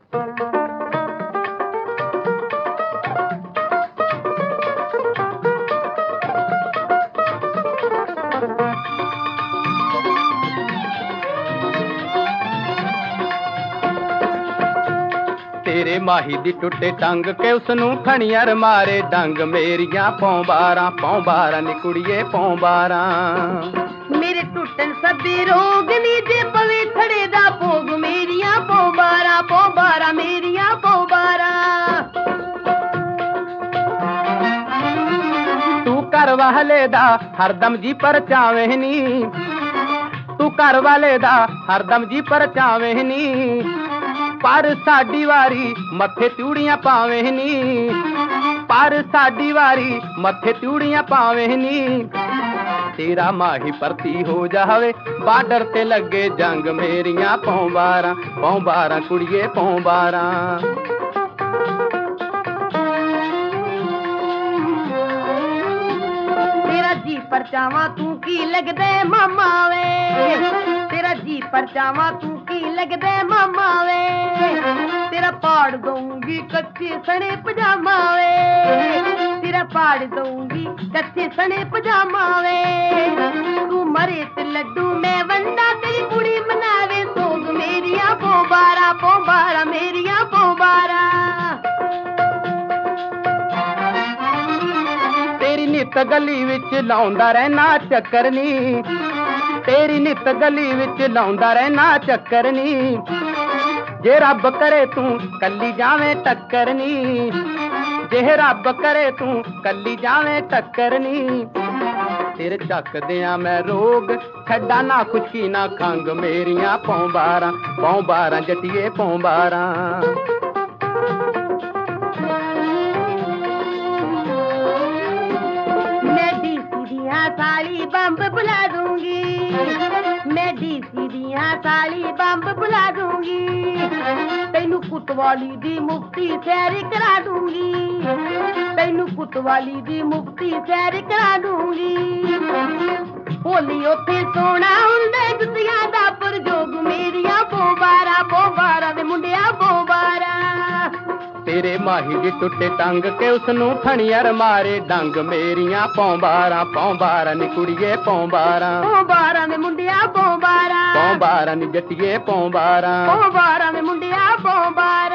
तेरे माही दी टुटे टंग के उसनू खणियार मारे डंग मेरियां पौं बारां नी कुड़िए पौं बारां मेरे टुटन सभी रोग नी जे पवे थड़े दा भोग मेरियां पौं बारां मेरियां पौं बारां तू कर वाले दा हरदम जी पर चावें नी तू कर वाले दा हरदम जी पर चावें नी पर साडी वारी मथे त्यूड़ियां पावें नी पर साडी वारी मथे त्यूड़ियां पावें नी तेरा माही भर्ती हो जावे बार्डर ते लगे जंग मेरियां पौं बारां कुड़िए पौं बारां तेरा जी परचावा तू की लगदे मामा वे तेरा जी परचावा तू की लगदे मामा वे तेरा पाड़ दूंगी कच्चे सने पजामा वे तेरा पाड़ दूंगी कच्चे सने पजामा वे तू मरे ते लड्डू मैं वंडा तेरी कुड़ी मनावे सोग मेरियां पौं बारां मेरियां पौं बारां तेरी नित गली विच लाउंदा रहना चक्कर नी तेरी नित गली विच लाउंदा रहना चक्कर नी जे रब करे तू कल्ली जावें टक्कर नी जे रब करे तू कल्ली जावें टक्कर नी तेरे चक दियां मैं रोग छड्डा ना खुशकी ना खंग मेरियां पौं बारां जटिए पौं बारां साली बम्ब बुला दूंगी मैं डीसी दिया साली बम्ब बुला दूंगी तैनू कुतवाली दी मुफ्ती सैर करा दूंगी तैनू कुतवाली दी मुफ्ती सैर करा दूंगी होली उथे सोना हुंदे जुत्तियां दा परजोग मेरियां पौं बारां दे मुंडिया पौं बारां तेरे माही दी टुटे टंग के उसनू खणियार मारे डंग मेरियां पौं बारां नी कुड़िए पौं बारां दे मुंडिया पौं बारां नी जटिए पौं बारां दे मुंडिया पौं बारां